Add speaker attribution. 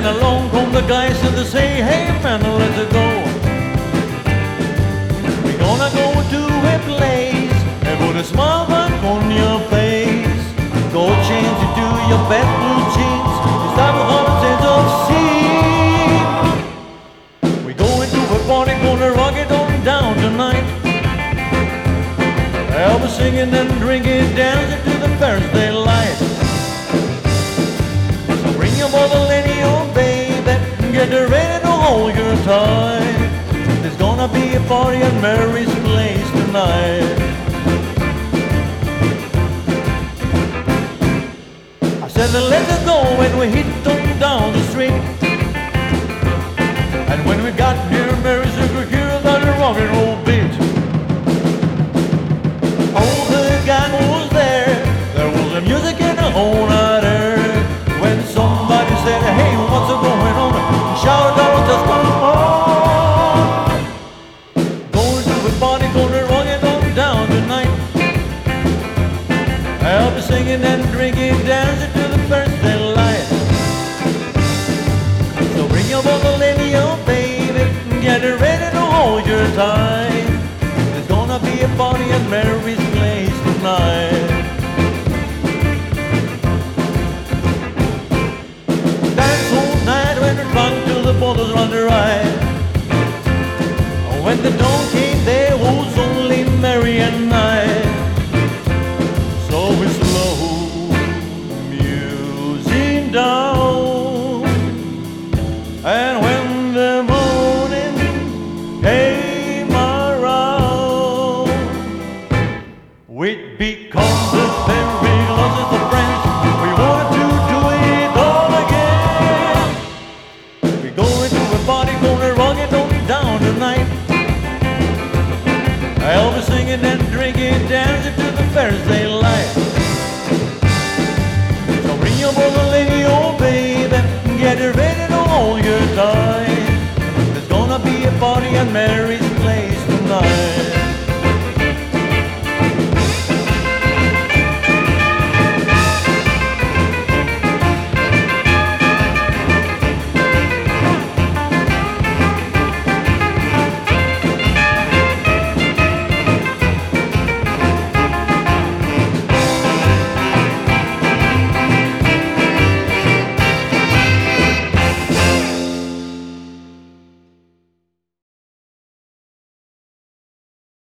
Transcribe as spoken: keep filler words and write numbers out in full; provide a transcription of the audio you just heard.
Speaker 1: Then along come the guys and they say, hey man, let's go. We're gonna go to a place and put a smile back on your face. Go change into your best blue jeans. It's time for holidays of sea. We're going to a party, gonna rock it on down tonight. I'll be singing and drinking, dancing to the Thursday light. So bring your mother, lady, oh baby, get ready to hold your tight. There's gonna be a party at Mary's place tonight. I said let's go when we hit on down the street. And when we got near Mary's, we could hear that rock and roll beat. All the gang was there, there was the music in the whole night air. When somebody said, hey, what's going on? Shout out, just come on. Going to a party, gonna rock it on down tonight. I'll be singing and drinking, dancing to the Thursday light. So bring your mother, lady, oh baby, get ready to hold your tight. There's gonna be a party at Mary's place tonight. Dance all night when we're drunk till the bottles run dry. When the dawn came, there was only Mary and I. So we slow music down, and when the morning came around, we'd become the very closest of friends. We wanted to do it all again. We're going to a party, gonna rock it on down tonight. I'll be singing and drinking, dancing to the Thursday